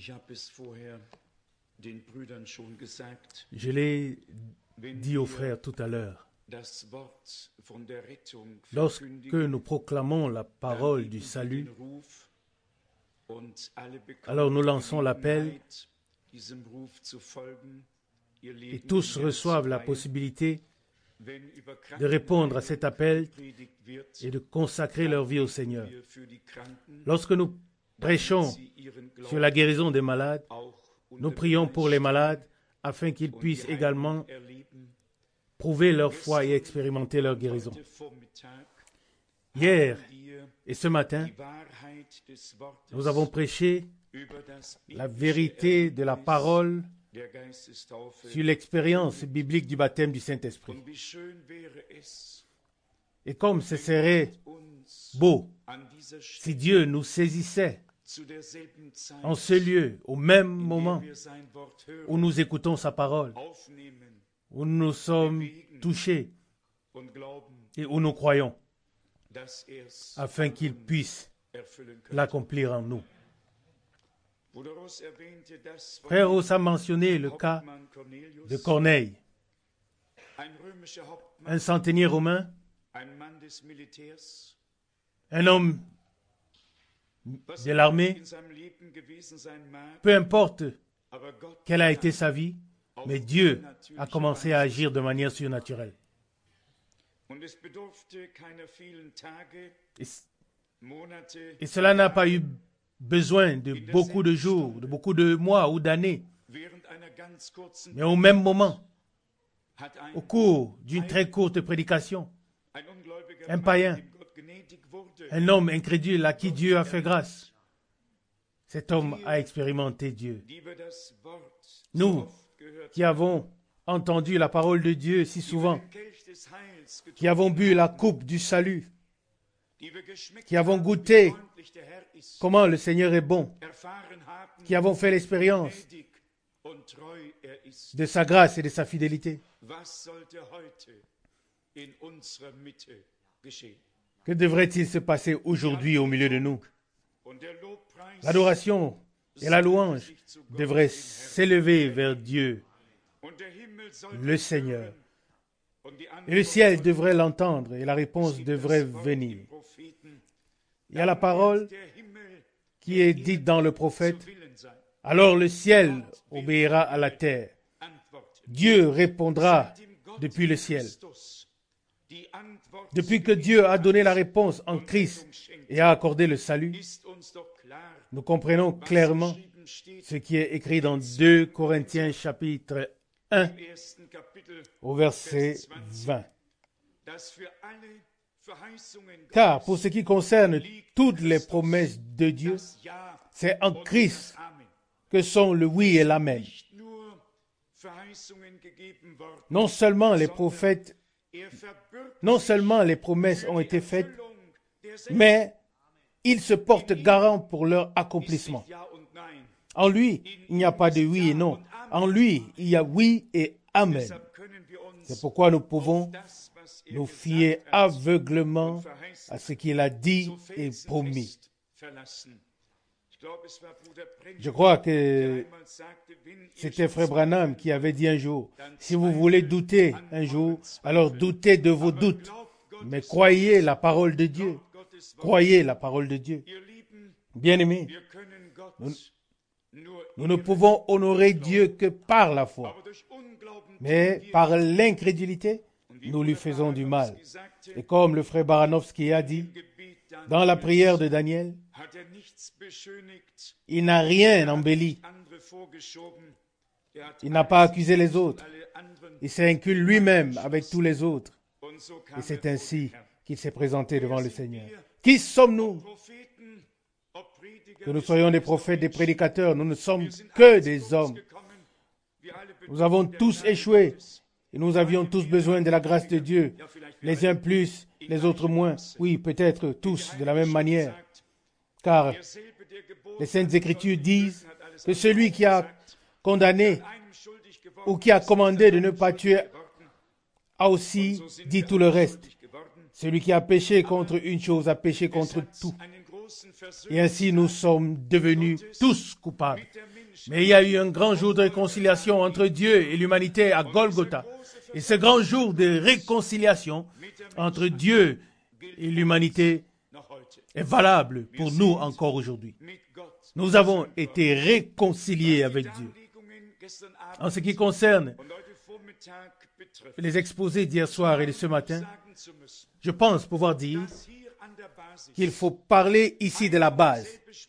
Je l'ai dit aux frères tout à l'heure. Lorsque nous proclamons la parole du salut, alors nous lançons l'appel et tous reçoivent la possibilité de répondre à cet appel et de consacrer leur vie au Seigneur. Lorsque nous prêchons sur la guérison des malades, nous prions pour les malades afin qu'ils puissent également prouver leur foi et expérimenter leur guérison. Hier et ce matin, nous avons prêché la vérité de la parole sur l'expérience biblique du baptême du Saint-Esprit. Et comme ce serait beau si Dieu nous saisissait en ce lieu, au même moment où nous écoutons sa parole, où nous sommes touchés et où nous croyons, afin qu'il puisse l'accomplir en nous. Frère Ross a mentionné le cas de Corneille, un centenier romain, un homme de l'armée. Peu importe quelle a été sa vie, mais Dieu a commencé à agir de manière surnaturelle. Et cela n'a pas eu besoin de beaucoup de jours, de beaucoup de mois ou d'années. Mais au même moment, au cours d'une très courte prédication, un païen, un homme incrédule à qui Dieu a fait grâce, cet homme a expérimenté Dieu. Nous, qui avons entendu la parole de Dieu si souvent, qui avons bu la coupe du salut, qui avons goûté comment le Seigneur est bon, qui avons fait l'expérience de sa grâce et de sa fidélité. Que devrait-il se passer aujourd'hui au milieu de nous? L'adoration et la louange devraient s'élever vers Dieu, le Seigneur. Et le ciel devrait l'entendre et la réponse devrait venir. Il y a la parole qui est dite dans le prophète. Alors le ciel obéira à la terre. Dieu répondra depuis le ciel. Depuis que Dieu a donné la réponse en Christ et a accordé le salut, nous comprenons clairement ce qui est écrit dans 2 Corinthiens chapitre 1 au verset 20. Car pour ce qui concerne toutes les promesses de Dieu, c'est en Christ que sont le oui et l'amen. Non seulement les promesses ont été faites, mais ils se portent garant pour leur accomplissement. En lui, il n'y a pas de oui et non. En lui, il y a oui et amen. C'est pourquoi nous pouvons nous fier aveuglement à ce qu'il a dit et promis. Je crois que c'était Frère Branham qui avait dit un jour, si vous voulez douter un jour, alors doutez de vos doutes, mais croyez la parole de Dieu. Croyez la parole de Dieu. Bien-aimés, nous ne pouvons honorer Dieu que par la foi, mais par l'incrédulité, nous lui faisons du mal. Et comme le frère Baranovski a dit, dans la prière de Daniel, il n'a rien embelli. Il n'a pas accusé les autres. Il s'est inclus lui-même avec tous les autres. Et c'est ainsi qu'il s'est présenté devant le Seigneur. Qui sommes-nous? Que nous soyons des prophètes, des prédicateurs, nous ne sommes que des hommes. Nous avons tous échoué et nous avions tous besoin de la grâce de Dieu. Les uns plus, les autres moins. Oui, peut-être tous de la même manière. Car les Saintes Écritures disent que celui qui a condamné ou qui a commandé de ne pas tuer a aussi dit tout le reste. Celui qui a péché contre une chose a péché contre tout. Et ainsi, nous sommes devenus tous coupables. Mais il y a eu un grand jour de réconciliation entre Dieu et l'humanité à Golgotha. Et ce grand jour de réconciliation entre Dieu et l'humanité est valable pour nous encore aujourd'hui. Nous avons été réconciliés avec Dieu. En ce qui concerne les exposés d'hier soir et de ce matin, je pense pouvoir dire qu'il faut parler ici de la base.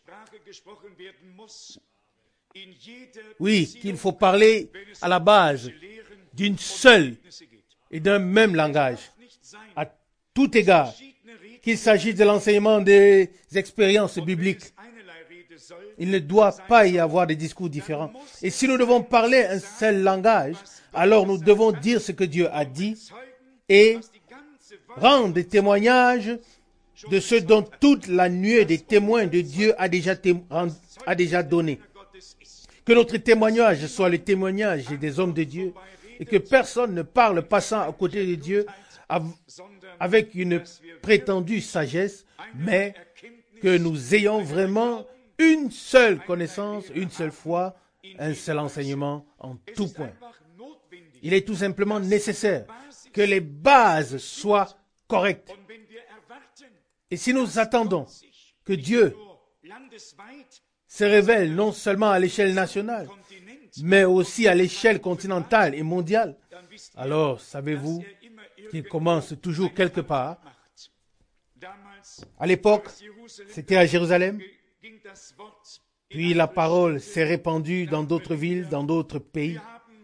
Oui, qu'il faut parler à la base d'une seule et d'un même langage, à tout égard, qu'il s'agisse de l'enseignement des expériences bibliques. Il ne doit pas y avoir de discours différents. Et si nous devons parler un seul langage, alors nous devons dire ce que Dieu a dit et rendre des témoignages de ce dont toute la nuée des témoins de Dieu a déjà donné. Que notre témoignage soit le témoignage des hommes de Dieu et que personne ne parle passant à côté de Dieu avec une prétendue sagesse, mais que nous ayons vraiment une seule connaissance, une seule foi, un seul enseignement en tout point. Il est tout simplement nécessaire que les bases soient correctes. Et si nous attendons que Dieu se révèle non seulement à l'échelle nationale, mais aussi à l'échelle continentale et mondiale, alors savez-vous qu'il commence toujours quelque part. À l'époque, c'était à Jérusalem, puis la parole s'est répandue dans d'autres villes, dans d'autres pays.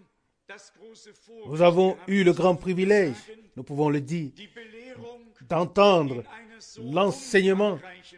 Nous avons eu le grand privilège, nous pouvons le dire, d'entendre l'enseignement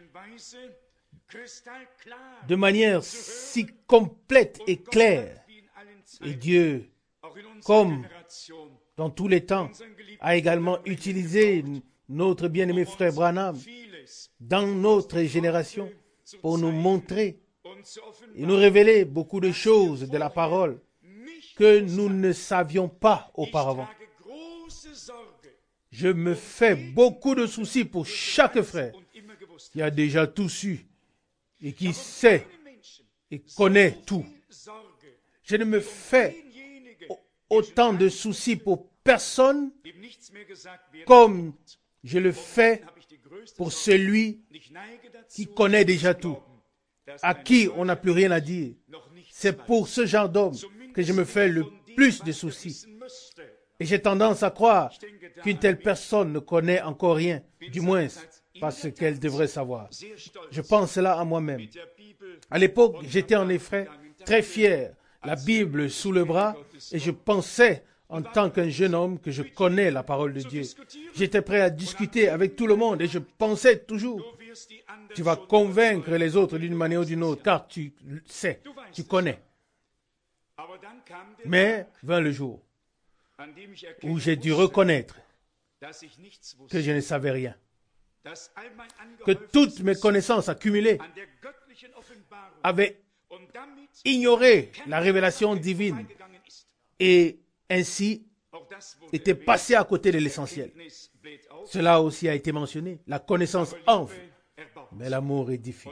de manière si complète et claire. Et Dieu, comme dans tous les temps, a également utilisé notre bien-aimé frère Branham dans notre génération pour nous montrer et nous révéler beaucoup de choses de la parole que nous ne savions pas auparavant. Je me fais beaucoup de soucis pour chaque frère qui a déjà tout su et qui sait et connaît tout. Je ne me fais autant de soucis pour personne comme je le fais pour celui qui connaît déjà tout, à qui on n'a plus rien à dire. C'est pour ce genre d'homme que je me fais le plus de soucis. Et j'ai tendance à croire qu'une telle personne ne connaît encore rien, du moins pas ce qu'elle devrait savoir. Je pense cela à moi-même. À l'époque, j'étais en effet très fier, la Bible sous le bras, et je pensais en tant qu'un jeune homme que je connais la parole de Dieu. J'étais prêt à discuter avec tout le monde et je pensais toujours, tu vas convaincre les autres d'une manière ou d'une autre, car tu sais, tu connais. Mais vint le jour où j'ai dû reconnaître que je ne savais rien, que toutes mes connaissances accumulées avaient ignoré la révélation divine et ainsi étaient passées à côté de l'essentiel. Cela aussi a été mentionné. La connaissance enfle, mais l'amour édifie.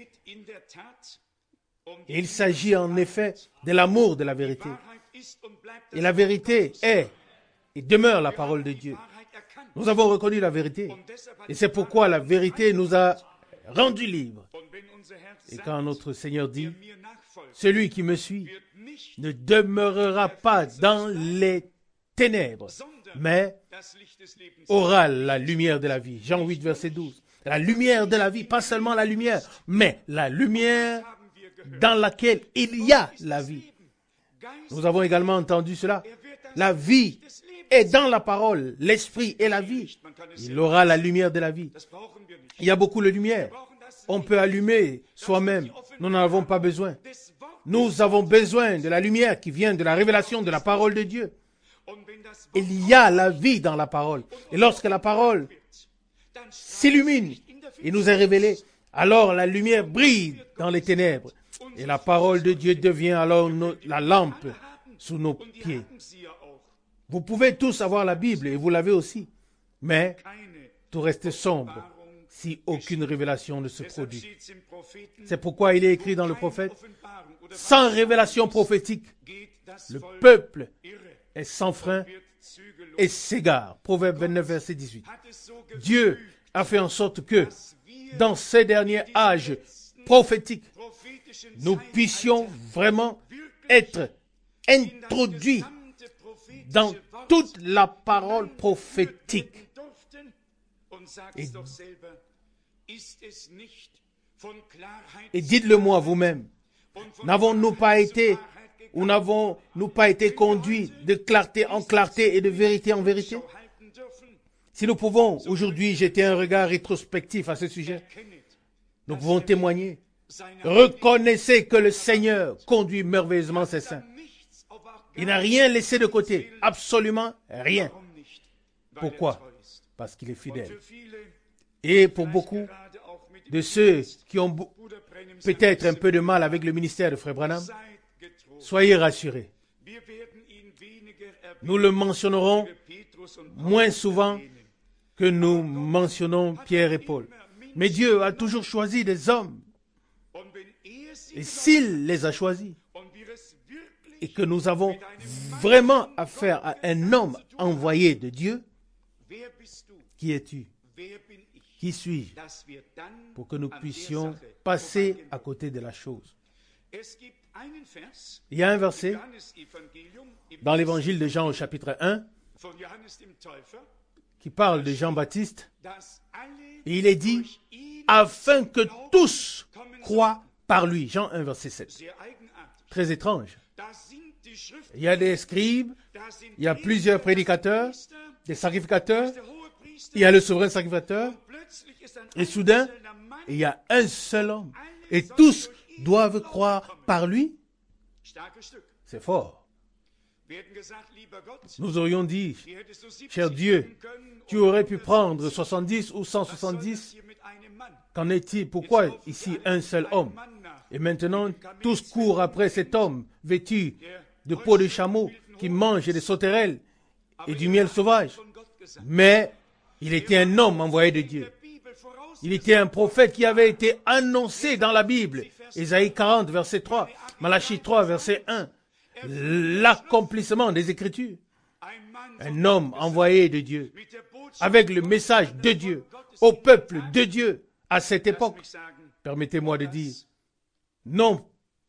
Et il s'agit en effet de l'amour de la vérité. Et la vérité est et demeure la parole de Dieu. Nous avons reconnu la vérité. Et c'est pourquoi la vérité nous a rendus libres. Et quand notre Seigneur dit, celui qui me suit ne demeurera pas dans les ténèbres, mais aura la lumière de la vie. Jean 8, verset 12. La lumière de la vie, pas seulement la lumière, mais la lumière dans laquelle il y a la vie. Nous avons également entendu cela. La vie est dans la parole, l'esprit est la vie. Il aura la lumière de la vie. Il y a beaucoup de lumière. On peut allumer soi-même. Nous n'en avons pas besoin. Nous avons besoin de la lumière qui vient de la révélation de la parole de Dieu. Il y a la vie dans la parole. Et lorsque la parole s'illumine et nous est révélée, alors la lumière brille dans les ténèbres. Et la parole de Dieu devient alors la lampe sous nos pieds. Vous pouvez tous avoir la Bible et vous l'avez aussi. Mais tout reste sombre si aucune révélation ne se produit. C'est pourquoi il est écrit dans le prophète, sans révélation prophétique, le peuple est sans frein et s'égare. Proverbe 29, verset 18. Dieu a fait en sorte que, dans ces derniers âges prophétiques, nous puissions vraiment être introduits dans toute la parole prophétique. Et dites-le moi vous-même, n'avons-nous pas été, ou n'avons-nous pas été conduits de clarté en clarté et de vérité en vérité? Si nous pouvons aujourd'hui jeter un regard rétrospectif à ce sujet, nous pouvons témoigner. Reconnaissez que le Seigneur conduit merveilleusement ses saints. Il n'a rien laissé de côté, absolument rien. Pourquoi? Parce qu'il est fidèle. Et pour beaucoup de ceux qui ont peut-être un peu de mal avec le ministère de Frère Branham, soyez rassurés. Nous le mentionnerons moins souvent que nous mentionnons Pierre et Paul. Mais Dieu a toujours choisi des hommes. Et s'il les a choisis, et que nous avons vraiment affaire à un homme envoyé de Dieu, qui es-tu? Qui suis-je? Pour que nous puissions passer à côté de la chose. Il y a un verset dans l'évangile de Jean au chapitre 1 qui parle de Jean-Baptiste. Et il est dit, afin que tous croient par lui. Jean 1, verset 7. Très étrange. Il y a des scribes, il y a plusieurs prédicateurs, des sacrificateurs, il y a le souverain sacrificateur, et soudain, il y a un seul homme. Et tous doivent croire par lui. C'est fort. Nous aurions dit, cher Dieu, tu aurais pu prendre 70 ou 170. Qu'en est-il? Pourquoi ici un seul homme? Et maintenant, tous courent après cet homme vêtu de peau de chameau qui mange des sauterelles et du miel sauvage. Mais il était un homme envoyé de Dieu. Il était un prophète qui avait été annoncé dans la Bible. Ésaïe 40, verset 3. Malachie 3, verset 1. L'accomplissement des Écritures. Un homme envoyé de Dieu, avec le message de Dieu, au peuple de Dieu, à cette époque. Permettez-moi de dire, non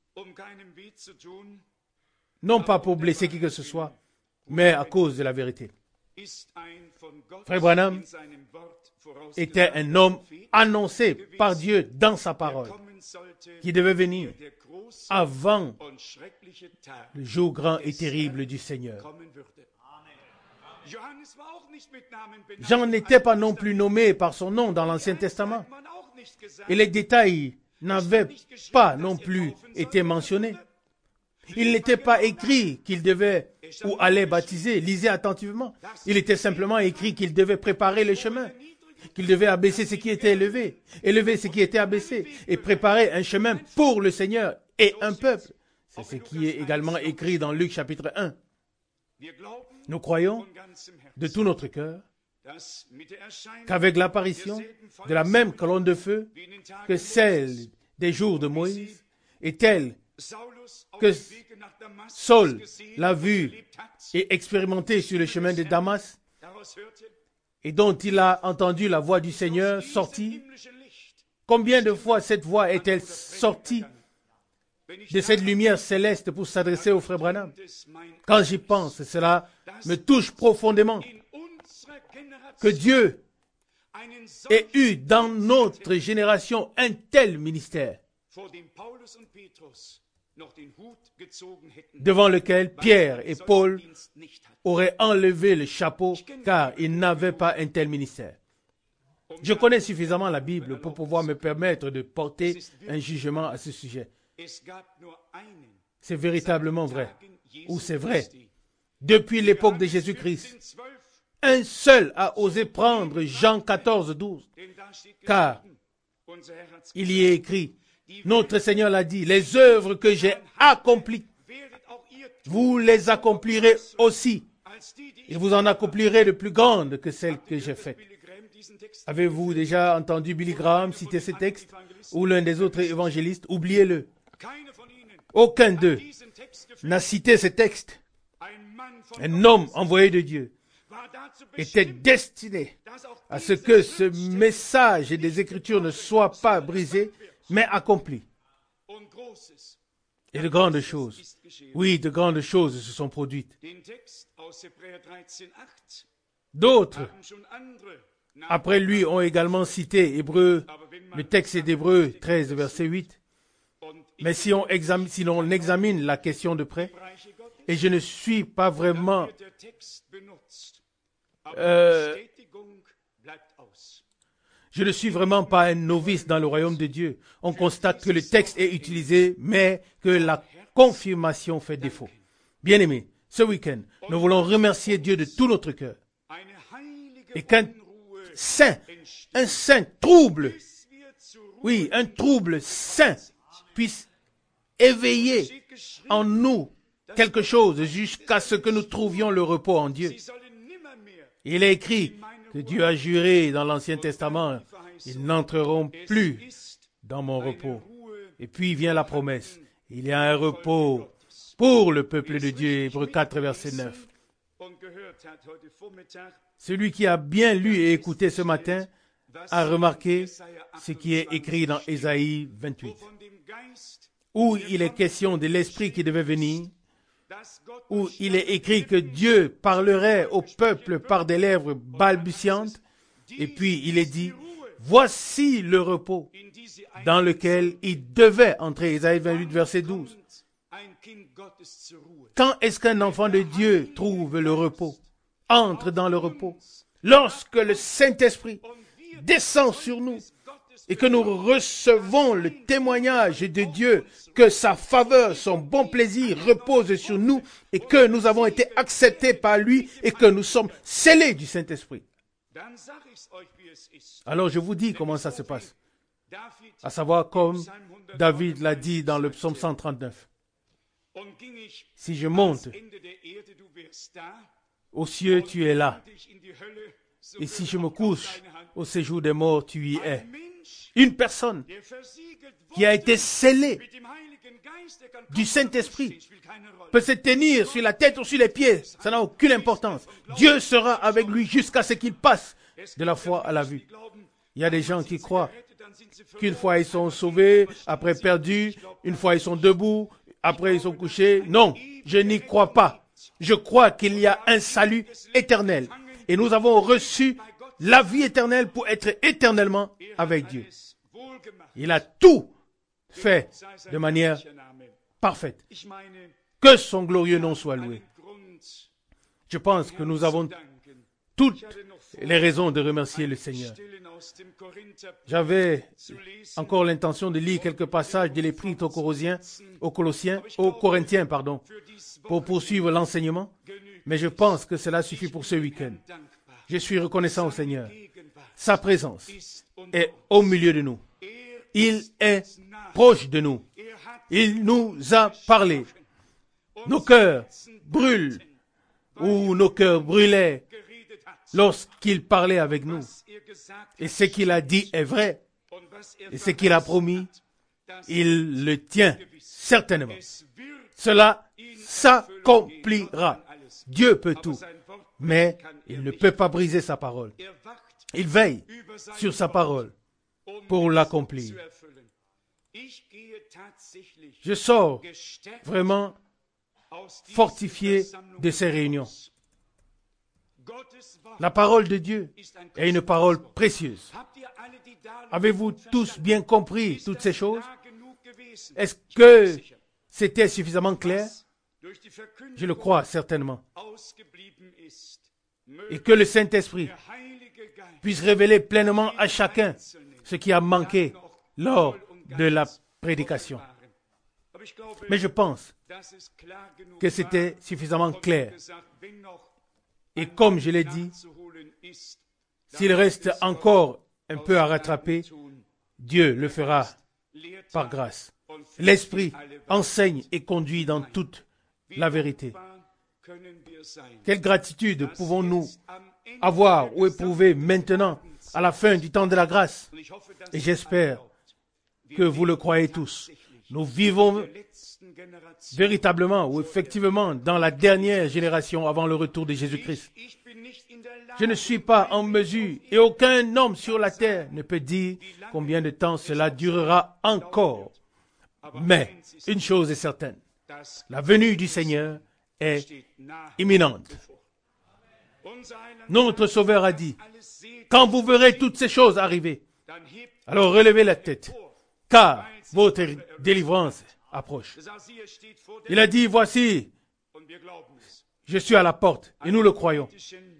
pas pour blesser qui que ce soit, mais à cause de la vérité. Frère Branham était un homme annoncé par Dieu dans sa parole, qui devait venir avant le jour grand et terrible du Seigneur. Jean n'était pas non plus nommé par son nom dans l'Ancien Testament. Et les détails n'avaient pas non plus été mentionnés. Il n'était pas écrit qu'il devait ou allait baptiser. Lisez attentivement. Il était simplement écrit qu'il devait préparer le chemin, qu'il devait abaisser ce qui était élevé, élever ce qui était abaissé, et préparer un chemin pour le Seigneur et un peuple. C'est ce qui est également écrit dans Luc chapitre 1. Nous croyons de tout notre cœur qu'avec l'apparition de la même colonne de feu que celle des jours de Moïse et telle que Saul l'a vue et expérimentée sur le chemin de Damas et dont il a entendu la voix du Seigneur sortir, combien de fois cette voix est-elle sortie de cette lumière céleste pour s'adresser au frère Branham? Quand j'y pense, cela me touche profondément que Dieu ait eu dans notre génération un tel ministère devant lequel Pierre et Paul auraient enlevé le chapeau car ils n'avaient pas un tel ministère. Je connais suffisamment la Bible pour pouvoir me permettre de porter un jugement à ce sujet. C'est véritablement vrai, ou c'est vrai. Depuis l'époque de Jésus-Christ, un seul a osé prendre Jean 14, 12, car il y est écrit, notre Seigneur l'a dit, les œuvres que j'ai accomplies, vous les accomplirez aussi, et vous en accomplirez de plus grandes que celles que j'ai faites. Avez-vous déjà entendu Billy Graham citer ce texte ou l'un des autres évangélistes? Oubliez-le. Aucun d'eux n'a cité ce texte. Un homme envoyé de Dieu était destiné à ce que ce message des Écritures ne soit pas brisé, mais accompli. Et de grandes choses, oui, de grandes choses se sont produites. D'autres, après lui, ont également cité le texte d'Hébreux 13, verset 8. Mais si l'on examine la question de près, et je ne suis pas vraiment je ne suis vraiment pas un novice dans le royaume de Dieu. On constate que le texte est utilisé, mais que la confirmation fait défaut. Bien-aimés, ce week-end, nous voulons remercier Dieu de tout notre cœur. Et qu'un saint trouble, oui, un trouble saint puisse éveiller en nous quelque chose jusqu'à ce que nous trouvions le repos en Dieu. Il est écrit que Dieu a juré dans l'Ancien Testament, ils n'entreront plus dans mon repos. Et puis vient la promesse, il y a un repos pour le peuple de Dieu, Hébreux 4, verset 9. Celui qui a bien lu et écouté ce matin a remarqué ce qui est écrit dans Ésaïe 28, où il est question de l'Esprit qui devait venir, où il est écrit que Dieu parlerait au peuple par des lèvres balbutiantes, et puis il est dit, voici le repos dans lequel il devait entrer, Ésaïe 28, verset 12. Quand est-ce qu'un enfant de Dieu trouve le repos, entre dans le repos? Lorsque le Saint-Esprit descend sur nous et que nous recevons le témoignage de Dieu, que sa faveur, son bon plaisir repose sur nous et que nous avons été acceptés par lui et que nous sommes scellés du Saint-Esprit. Alors je vous dis comment ça se passe. À savoir comme David l'a dit dans le psaume 139. Si je monte aux cieux, tu es là. Et si je me couche au séjour des morts, tu y es. Une personne qui a été scellée du Saint-Esprit peut se tenir sur la tête ou sur les pieds. Ça n'a aucune importance. Dieu sera avec lui jusqu'à ce qu'il passe de la foi à la vue. Il y a des gens qui croient qu'une fois ils sont sauvés, après perdus, une fois ils sont debout, après ils sont couchés. Non, je n'y crois pas. Je crois qu'il y a un salut éternel. Et nous avons reçu la vie éternelle pour être éternellement avec Dieu. Il a tout fait de manière parfaite. Que son glorieux nom soit loué. Je pense que nous avons toutes les raisons de remercier le Seigneur. J'avais encore l'intention de lire quelques passages de l'Épître aux Corinthiens, pour poursuivre l'enseignement, mais je pense que cela suffit pour ce week-end. Je suis reconnaissant au Seigneur. Sa présence est au milieu de nous. Il est proche de nous. Il nous a parlé. Nos cœurs brûlent, ou nos cœurs brûlaient lorsqu'il parlait avec nous. Et ce qu'il a dit est vrai. Et ce qu'il a promis, il le tient certainement. Cela s'accomplira. Dieu peut tout, mais il ne peut pas briser sa parole. Il veille sur sa parole pour l'accomplir. Je sors vraiment fortifié de ces réunions. La parole de Dieu est une parole précieuse. Avez-vous tous bien compris toutes ces choses? Est-ce que c'était suffisamment clair? Je le crois certainement. Et que le Saint-Esprit puisse révéler pleinement à chacun ce qui a manqué lors de la prédication. Mais je pense que c'était suffisamment clair. Et comme je l'ai dit, s'il reste encore un peu à rattraper, Dieu le fera par grâce. L'Esprit enseigne et conduit dans toute la vérité. Quelle gratitude pouvons-nous avoir ou éprouver maintenant à la fin du temps de la grâce. Et j'espère que vous le croyez tous. Nous vivons véritablement ou effectivement dans la dernière génération avant le retour de Jésus-Christ. Je ne suis pas en mesure et aucun homme sur la terre ne peut dire combien de temps cela durera encore. Mais une chose est certaine, la venue du Seigneur est imminente. Notre Sauveur a dit, quand vous verrez toutes ces choses arriver, alors relevez la tête, car votre délivrance approche. Il a dit, voici, je suis à la porte, et nous le croyons.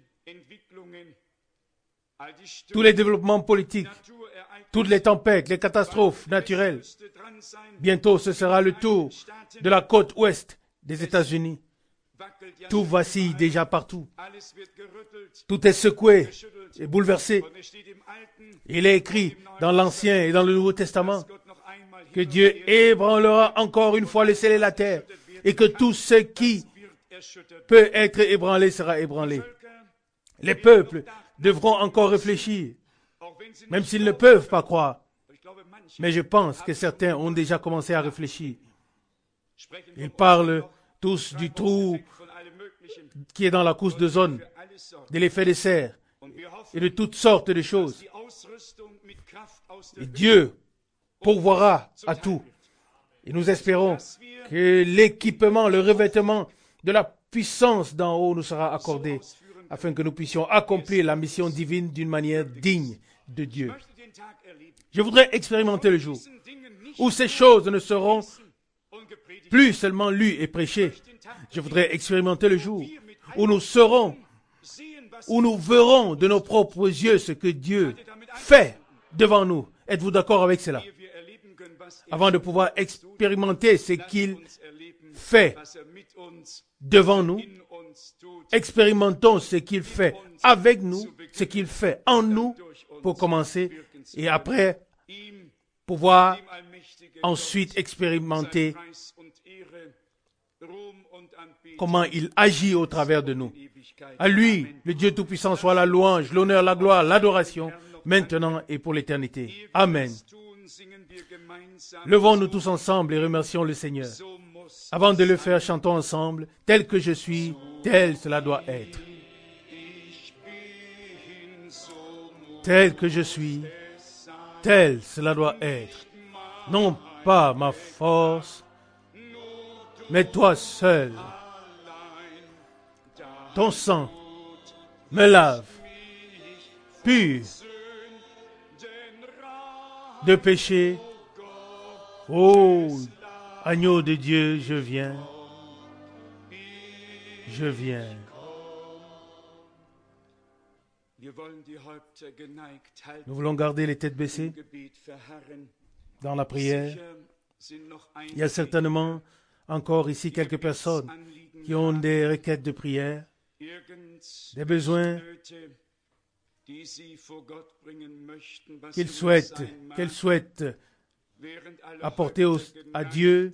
Tous les développements politiques, toutes les tempêtes, les catastrophes naturelles, bientôt ce sera le tour de la côte ouest des États-Unis. Tout vacille déjà partout. Tout est secoué et bouleversé. Il est écrit dans l'Ancien et dans le Nouveau Testament que Dieu ébranlera encore une fois le ciel et la terre et que tout ce qui peut être ébranlé sera ébranlé. Les peuples devront encore réfléchir, même s'ils ne peuvent pas croire. Mais je pense que certains ont déjà commencé à réfléchir. Ils parlent tous du trou qui est dans la couche d'ozone, de l'effet de serre et de toutes sortes de choses. Et Dieu pourvoira à tout. Et nous espérons que l'équipement, le revêtement de la puissance d'en haut nous sera accordé afin que nous puissions accomplir la mission divine d'une manière digne de Dieu. Je voudrais expérimenter le jour où ces choses ne seront plus seulement lues et prêchées. Je voudrais expérimenter le jour où nous serons, où nous verrons de nos propres yeux ce que Dieu fait devant nous. Êtes-vous d'accord avec cela? Avant de pouvoir expérimenter ce qu'il fait devant nous, expérimentons ce qu'il fait avec nous, ce qu'il fait en nous pour commencer et après pouvoir ensuite expérimenter comment il agit au travers de nous. À lui, le Dieu Tout-Puissant, soit la louange, l'honneur, la gloire, l'adoration, maintenant et pour l'éternité. Amen. Levons-nous tous ensemble et remercions le Seigneur. Avant de le faire, chantons ensemble. Tel que je suis, tel cela doit être. Tel que je suis, tel cela doit être. Non pas ma force, mais toi seul. Ton sang me lave, pur de péché. Oh, agneau de Dieu, je viens. Je viens. Nous voulons garder les têtes baissées dans la prière. Il y a certainement encore ici quelques personnes qui ont des requêtes de prière, des besoins qu'elles souhaitent apporter à Dieu,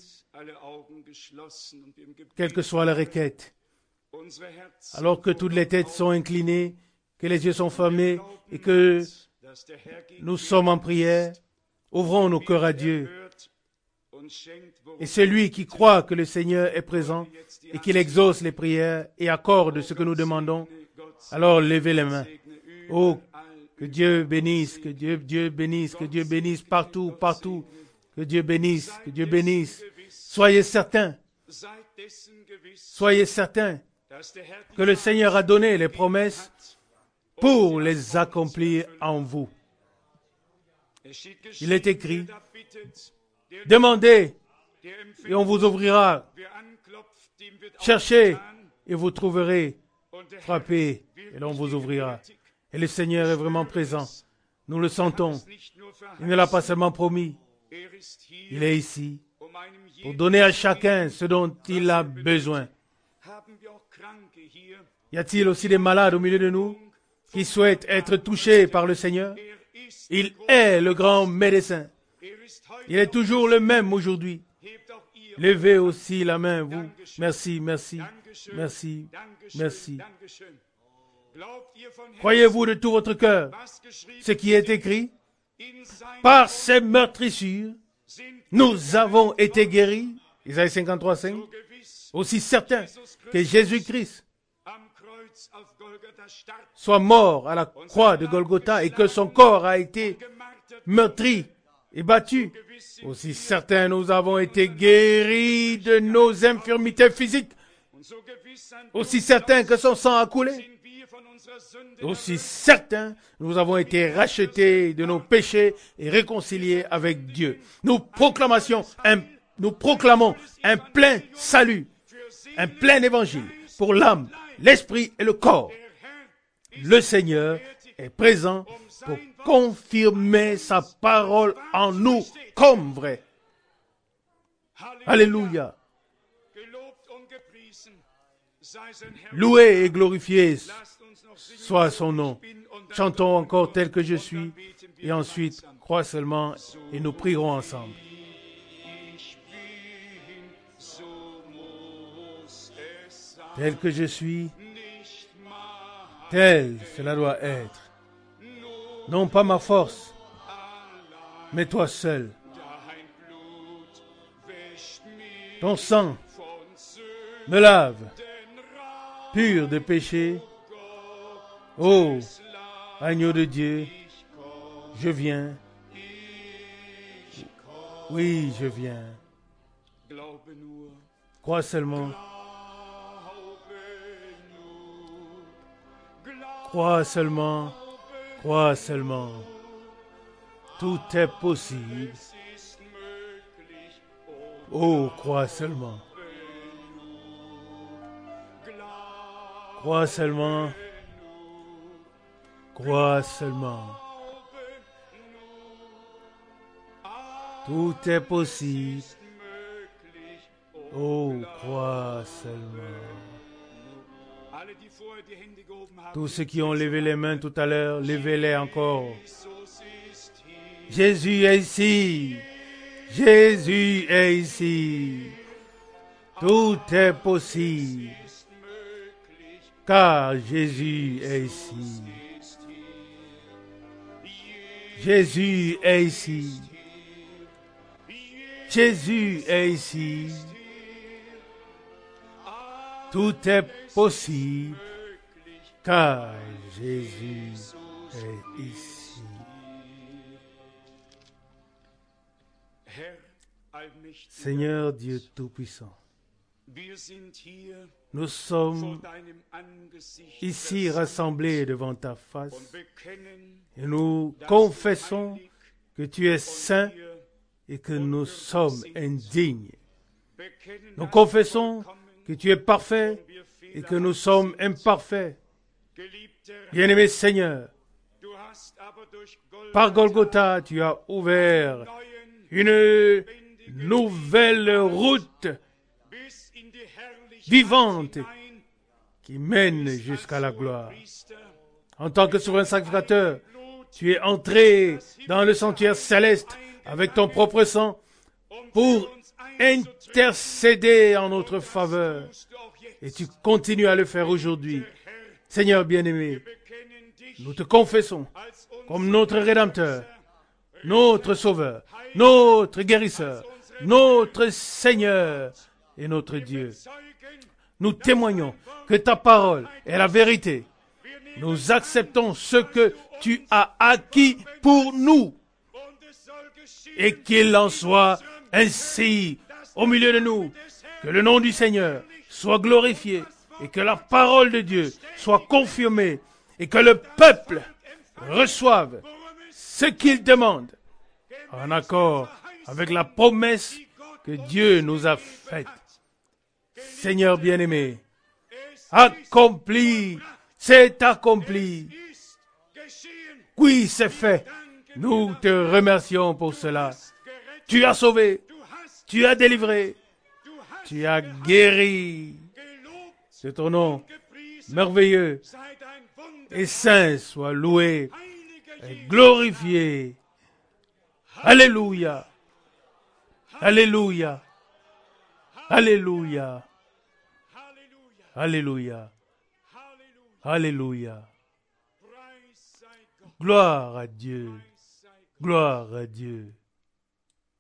quelle que soit la requête. Alors que toutes les têtes sont inclinées, que les yeux sont fermés et que nous sommes en prière, ouvrons nos cœurs à Dieu. Et celui qui croit que le Seigneur est présent et qu'il exauce les prières et accorde ce que nous demandons, alors levez les mains. Oh, que Dieu bénisse, que Dieu bénisse, que Dieu bénisse partout, partout. Que Dieu bénisse, que Dieu bénisse. Soyez certains que le Seigneur a donné les promesses pour les accomplir en vous. Il est écrit, demandez et on vous ouvrira. Cherchez et vous trouverez. Frappez et l'on vous ouvrira. Et le Seigneur est vraiment présent. Nous le sentons. Il ne l'a pas seulement promis. Il est ici pour donner à chacun ce dont il a besoin. Y a-t-il aussi des malades au milieu de nous qui souhaitent être touchés par le Seigneur? Il est le grand médecin. Il est toujours le même aujourd'hui. Levez aussi la main, vous. Merci, merci, merci, merci. Croyez-vous de tout votre cœur ce qui est écrit? Par ses meurtrissures, nous avons été guéris. Isaïe 53, 5. Aussi certain que Jésus-Christ soit mort à la croix de Golgotha et que son corps a été meurtri et battu, aussi certain nous avons été guéris de nos infirmités physiques, aussi certain que son sang a coulé, aussi certain nous avons été rachetés de nos péchés et réconciliés avec Dieu. Nous proclamons un plein salut, un plein évangile pour l'âme, l'esprit et le corps. Le Seigneur est présent pour confirmer sa parole en nous comme vrai. Alléluia. Loué et glorifié soit son nom. Chantons encore tel que je suis et ensuite crois seulement et nous prierons ensemble. Tel que je suis, tel cela doit être. Non pas ma force, mais toi seul. Ton sang me lave, pur de péché. Ô agneau de Dieu, je viens. Oui, je viens. Crois seulement. Crois seulement. Crois seulement. Tout est possible. Oh, crois seulement. Crois seulement. Crois seulement. Tout est possible. Oh, crois seulement. Tous ceux qui ont levé les mains tout à l'heure, levez-les encore. Jésus est ici. Jésus est ici. Tout est possible. Car Jésus est ici. Jésus est ici. Jésus est ici. Tout est possible. Car Jésus est ici. Seigneur Dieu Tout-Puissant, nous sommes ici rassemblés devant ta face et nous confessons que tu es saint et que nous sommes indignes. Nous confessons que tu es parfait et que nous sommes imparfaits. Bien-aimé Seigneur, par Golgotha, tu as ouvert une nouvelle route vivante qui mène jusqu'à la gloire. En tant que souverain sacrificateur, tu es entré dans le sanctuaire céleste avec ton propre sang pour intercéder en notre faveur. Et tu continues à le faire aujourd'hui. Seigneur bien-aimé, nous te confessons comme notre Rédempteur, notre Sauveur, notre Guérisseur, notre Seigneur et notre Dieu. Nous témoignons que ta parole est la vérité. Nous acceptons ce que tu as acquis pour nous. Et qu'il en soit ainsi au milieu de nous. Que le nom du Seigneur soit glorifié et que la parole de Dieu soit confirmée et que le peuple reçoive ce qu'il demande en accord avec la promesse que Dieu nous a faite. Seigneur bien-aimé, accompli, c'est accompli. Oui, c'est fait. Nous te remercions pour cela. Tu as sauvé, tu as délivré, tu as guéri. C'est ton nom merveilleux et saint soit loué et glorifié. Alléluia. Alléluia. Alléluia. Alléluia. Alléluia. Gloire à Dieu. Gloire à Dieu.